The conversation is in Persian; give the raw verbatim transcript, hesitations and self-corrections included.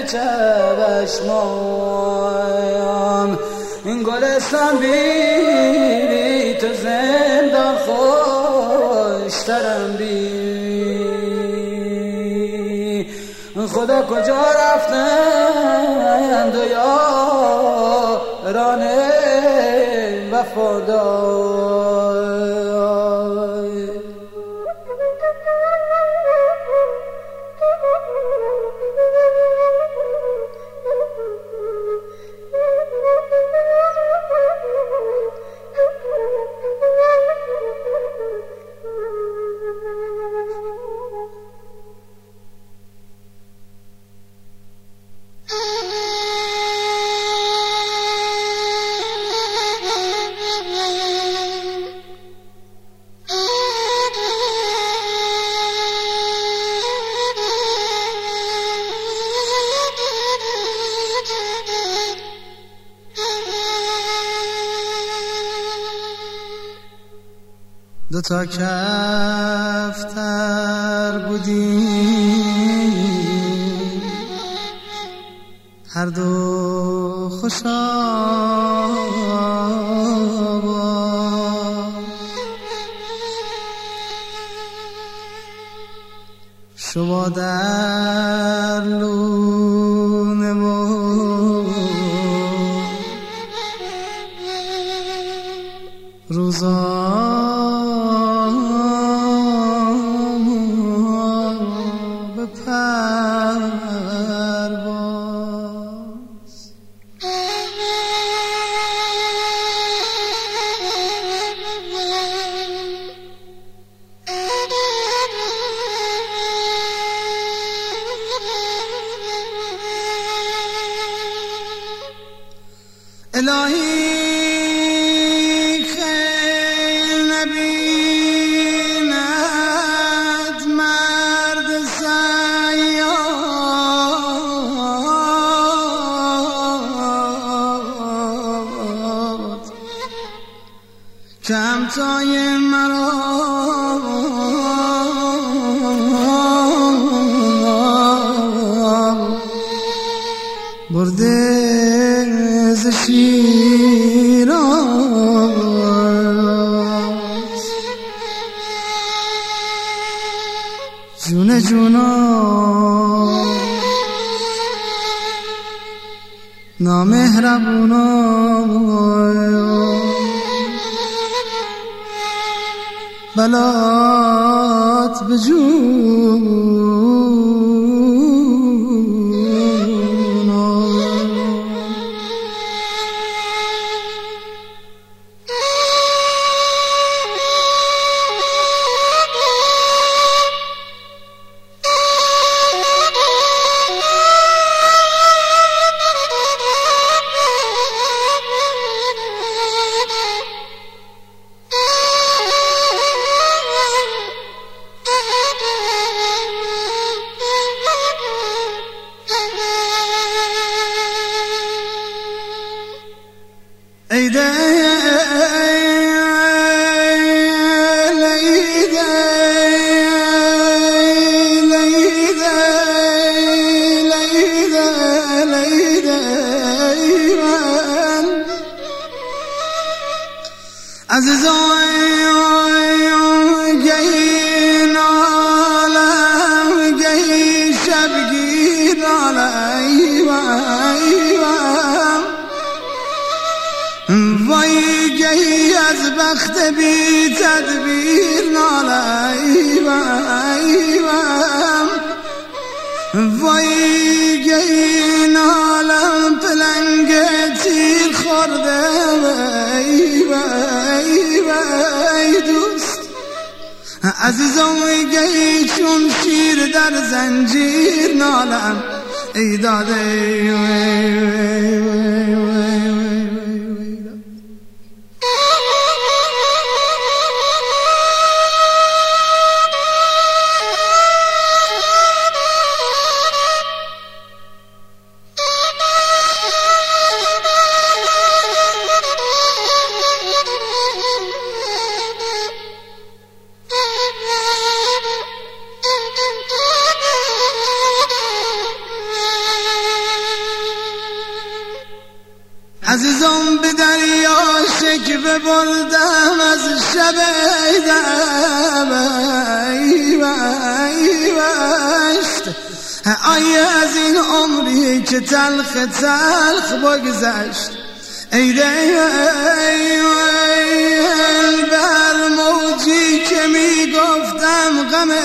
چشمام این گلستان بی تو زندان خوشترم بی خدا کجا رفتند و یاران وفادار دو تا کفتر بودیم هر دو خوش آواز شما در لونه و روزا به پرواز الهی که همتای مرا برده ز شیراز جون جونا نامهربونا بلات بجون ایده لیده لیده لیده لیده من عزیزان گهی نالم گهی شبگیر نالم وای گهی از بخت بی تدبیر نالم وای گهی نالم پلنگ تیر خورده وای وای وای دوست عزیزم گهی چون شیر در زنجیر نالم ای داده وای وای وای وای عزیزم به دریا شکوه بردم از شب ایدم ای بشت ای از این عمری که تلخ تلخ بگذشت ای ای ای